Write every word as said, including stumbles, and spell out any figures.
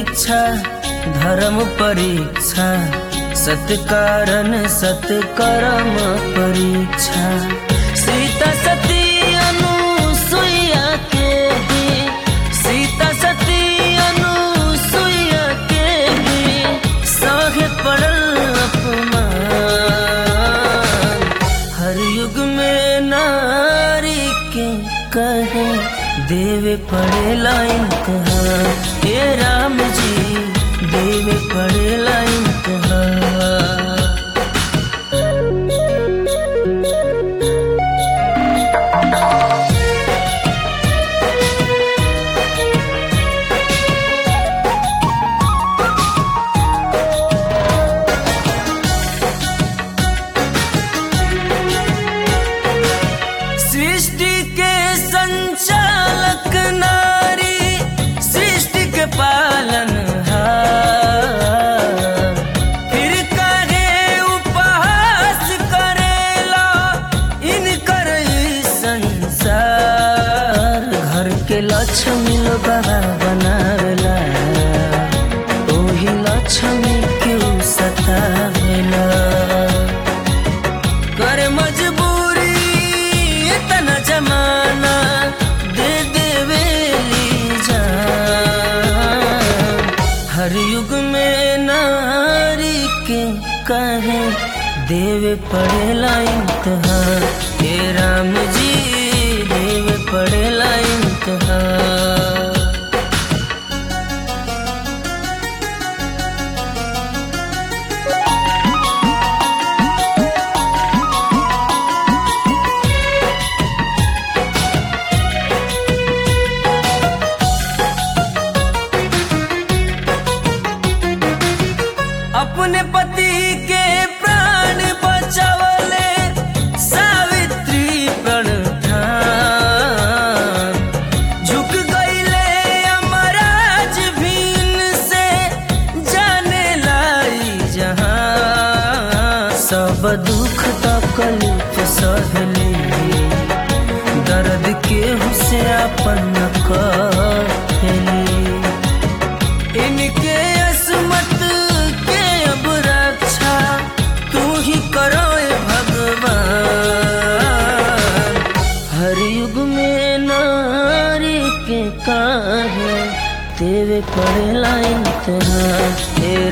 परीक्षा धर्म परीक्षा सत्कारण सत्कर्म परीक्षा। सीता सती अनुसुईया के भी सीता सती अनुसुईया के भी सहे पड़ल अपमान। हर युग में नारी के कहे देवे पड़ेला इम्तिहान। हे राम जी देवे पड़ेला इम्तिहान। सृष्टि के संचालक नारी सृष्टि के पालन फिर काहे उपहास करेला इनकर ई संसार। घर के लक्ष्मी लोगवा बनावेला ओही लक्ष्मी क्यों सतावेला। करे मजबूरी इतना जमाना दे देवेली जान। हर युग में नारी के कहे देवे पड़ेला इम्तिहान। हे राम जी देवे पड़ेला इम्तिहान। अपने पति के प्राण बचावले सावित्री प्रण ठान। झुक गईले यमराज भीन से जाने लाई जहां। सब दुख तकलीफ सहली दर्द केहू से अपन कहली। इनके असमत करो भगवान। हर युग में नारी के काहे देवे पड़ेला इम्तिहान।